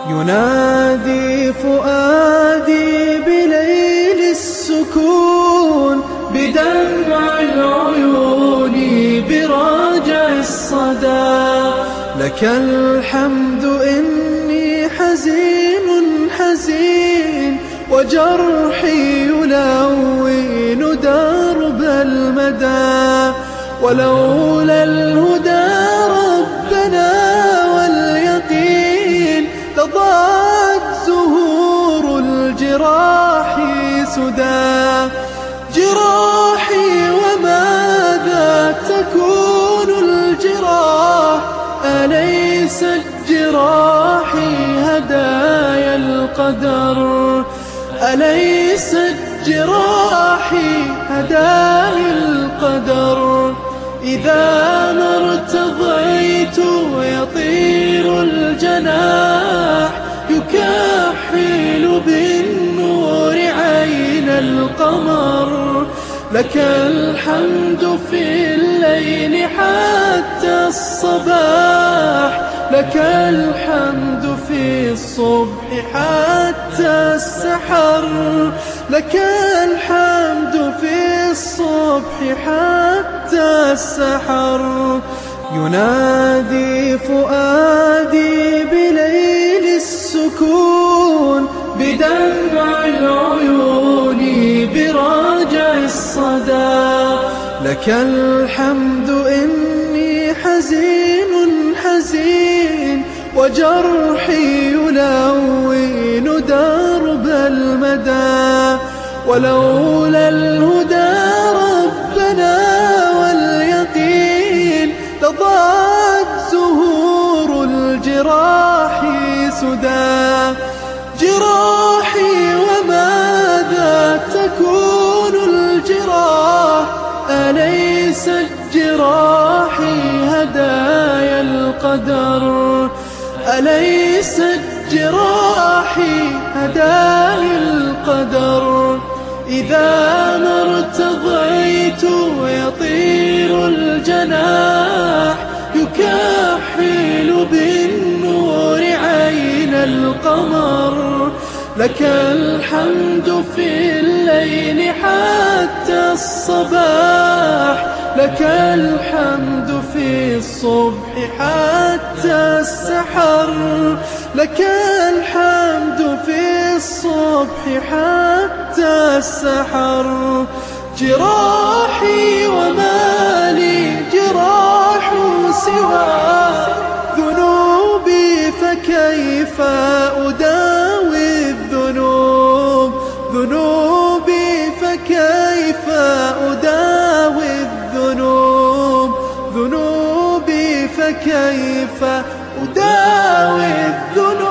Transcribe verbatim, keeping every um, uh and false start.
ينادي فؤادي بليل السكون، بدمع العيون براجع الصدى. لك الحمد إني حزين حزين، وجرحي يلون درب المدى. ولولا الهدى ربنا واليقين، لضاعت زهور الجراح سدى. جراحي وماذا تكون الجراح، أليست جراحي هدايا القدر. أليست جراحي هدايا القدر. إذا ما ارتضيت يطير الجناح، يكحل بالنور عين القمر. لك الحمد في الليل حتى الصباح، لك الحمد في الصبح حتى السحر. لك الحمد في الصبح حتى السحر. ينادي فؤادي بليل السكون، بدمع العيون براجع الصدى. لك الحمد إني حزين حزين، وجرحي يلون درب المدى. ولولا الهدى ربنا واليقين، لضاعت زهور الجراح سدى. جراحي وماذا تكون الجراح، أليست جراحي هدايا القدر. أليست جراحي هدايا القدر. إذا ما ارتضيت يطير الجناح، يكحل بالنور عين القمر. لك الحمد في الليل حتى الصباح، لك الحمد في الصبح حتى السحر. لك الحمد في الصبح حتى السحر. جراحي وما لي جراح سوى ذنوبي، فكيف أداوي الذنوب. ذنوبي فكيف أداوي الذنوب. ذنوبي فكيف أداوي الذنوب.